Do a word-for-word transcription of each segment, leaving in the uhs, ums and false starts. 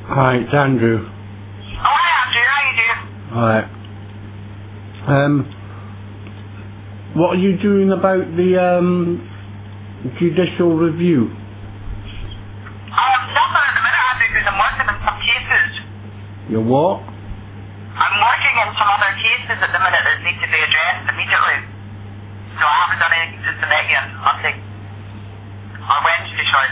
Hi, it's Andrew. Oh, hi Andrew, how you doing? Alright. Um, what are you doing about the um, judicial review? Um, nothing at the minute, Andrew, because I'm working in some cases. Your what? I'm working in some other cases at the minute that need to be addressed immediately. So I haven't done anything since the meeting Monday. Or Wednesday, sorry.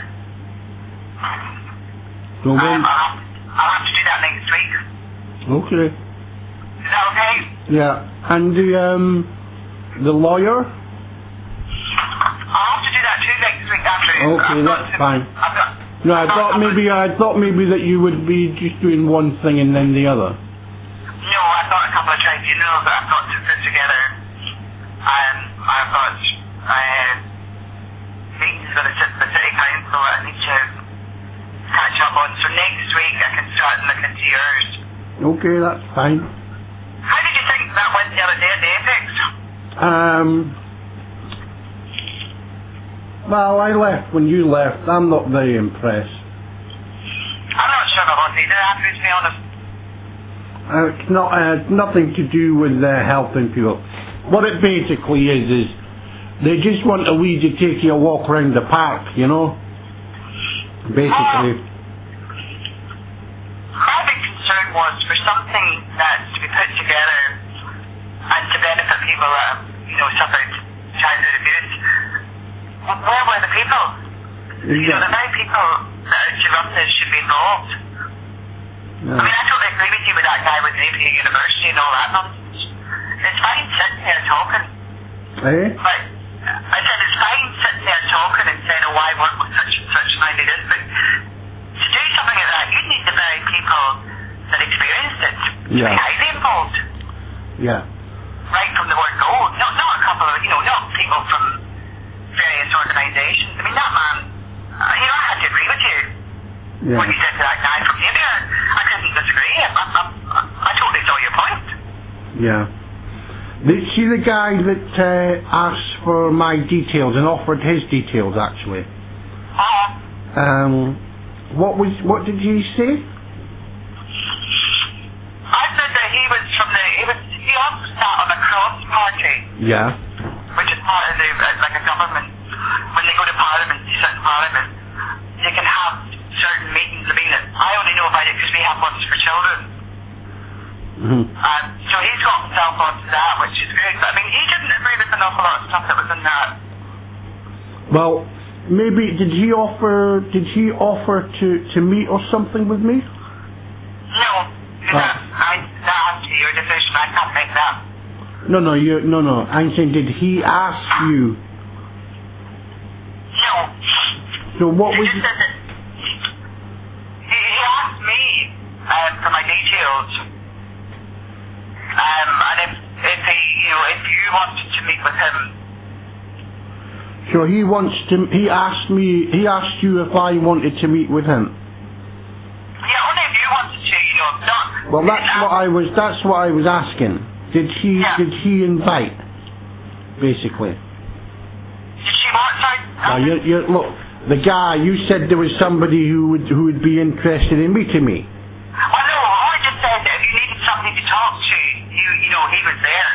So Um, when? I'll, have, I'll have to do that next week. Okay. Is that okay? Yeah. And the um, the lawyer? I'll have to do that too next week, Andrew. Okay, I've got that's to, fine. I've got, No, I I've got thought a couple maybe I thought maybe that you would be just doing one thing and then the other. No, I've got a couple of tribunals that I've got to put together. And I've got uh, meetings with the ci- the city council that I need to catch up on. So next week I can start and look into yours. Okay, that's fine. How did you think that went the other day at the Apex? Um. Well, I left when you left. I'm not very impressed. I'm not sure about what either, Andrew, to be honest. Uh, it's not uh, nothing to do with uh, helping people. What it basically is is they just want a wee to take you a walk around the park, you know. Basically. My big concern was for something that's to be put together and to benefit people that have, you know, suffered childhood abuse. Well, where were the people? You know, the very people that are to run this should be involved. Yeah. I mean, I totally agree with you with that guy with Navy University and all that nonsense. It's fine sitting there talking. Eh? But I said it's fine sitting there talking and saying, oh, I work with such and such minded this, but to do something like that, you need the very people that experienced it to Yeah. be highly involved. Yeah. Right from the word go. Not, not a couple of, you know, not people from various organisations. I mean, that man, uh, you know, I had to agree with you. Yeah. When you said to that guy from India, I couldn't disagree. I, I, I, I totally saw your point. Yeah. Did you see the guy that uh, asked for my details and offered his details actually? Uh, Um, what was what did he say? I said that he was from the, he was, he also sat on a cross party, Yeah. which is part of the, uh, like a government. When they go to Parliament, they sit in Parliament, they can have certain meetings. I mean, I only know about it because we have ones for children. Mm-hmm. Um, so he's got himself onto that, which is great. But I mean, he didn't agree with an awful lot of stuff that was in that. Well, maybe did he offer did he offer to, to meet or something with me? No, because Oh. that, I, that has to be your decision. I can't make that. No, no, you no, no. I'm saying, did he ask you? No. So what He was? just said that he, he asked me um, for my details. Um, and if, if he, you know, if you wanted to meet with him, So he wants to. He asked me. He asked you if I wanted to meet with him. yeah, only if you wanted to, you know, not. Well, that's what I was. That's what I was asking. Did he? Yeah. Did he invite? Basically. Did she want to? Now, you, you, look, the guy. You said there was somebody who would who would be interested in meeting me. Oh no, I just said that if you needed somebody to talk to, you, you know, he was there.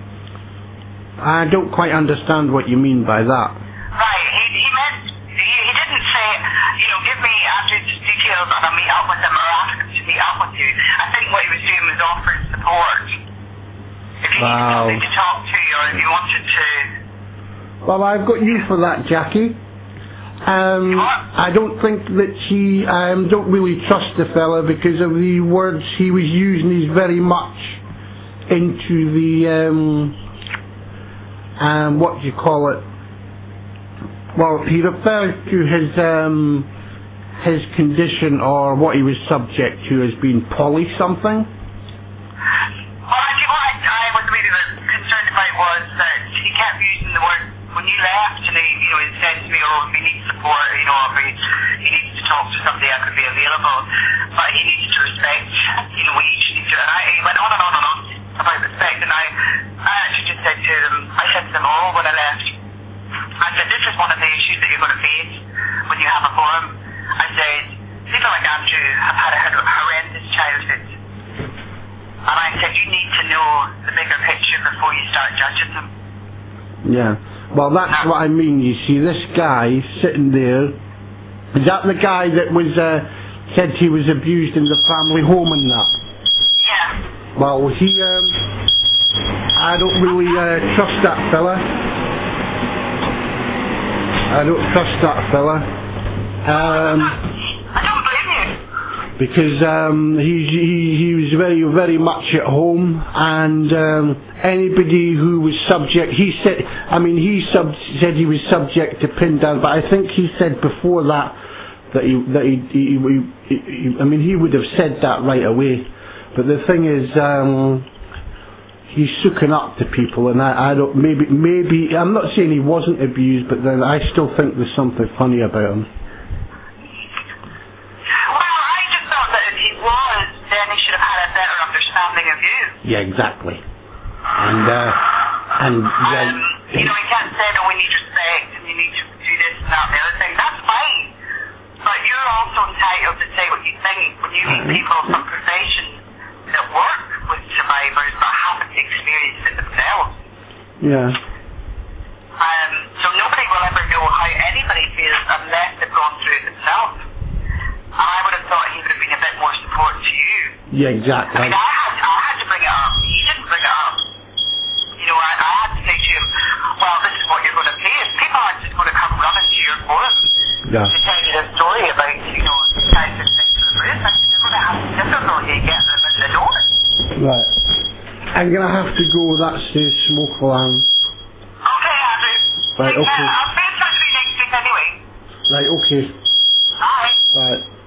I don't quite understand what you mean by that. Right, he, he meant, he, he didn't say, you know, give me Andrew's details and I'll meet up with him or ask him to meet up with you. I think what he was doing was offering support. If you needed Wow. somebody to talk to or if you wanted to... Well, I've got you for that, Jackie. Um, I don't think that he, um, don't really trust the fella because of the words he was using. He's very much into the, um, um, what do you call it? Well, he refers to his, um, his condition or what he was subject to as being poly something. Well, actually, what I, I was really concerned about was that he kept using the word, when you left, and he, you know, he said to me, oh, if he needs support, you know, if he, he needs to talk to somebody, I could be available, but he needs to respect, you know, we each need to, and I, he went on and on and on about respect, and I, I actually just said to them, I said to them all when I left, I said, this is one of the issues that you're going to face when you have a forum. I said, people like Andrew have had a childhood. And I said, you need to know the bigger picture before you start judging them. Yeah. Well, that's what I mean, you see. This guy sitting there, is that the guy that was, uh, said he was abused in the family home and that? Yeah. Well, he, um, I don't really uh, trust that fella. I don't trust that fella. Um, I don't blame you. Because um, he, he, he was very, very much at home, and um, anybody who was subject, he said, I mean, he sub, said he was subject to pin down, but I think he said before that, that he, that he, he, he, he I mean, he would have said that right away. But the thing is, um, he's sooking up to people, and I, I don't, maybe, maybe, I'm not saying he wasn't abused, but then I still think there's something funny about him. Then he should have had a better understanding of you. Yeah, exactly. And, uh, and, yeah, um, you know, he can't say, no, we need respect, and you need to do this and that and the other thing. That's fine. But you're also entitled to say what you think when you meet people from professions that work with survivors but haven't experienced it themselves. Yeah. Um, so nobody will ever know how anybody feels unless they've gone through it themselves. And I would have thought he would have been a bit more support to you. Yeah, exactly. I mean, I had, I had to bring it up. He didn't bring it up. You know, I, I had to say to him, well, this is what you're going to pay. If people aren't just going to come running to your forum yeah. to tell you the story about, you know, the types of things to the police, I said, you're going to have difficulty getting them in the door. Right. I'm going to have to go. That's the smoke alarm. Okay, Andrew. Right, okay. Yeah, I'll be in touch with you next week anyway. Right, okay. Bye. Right.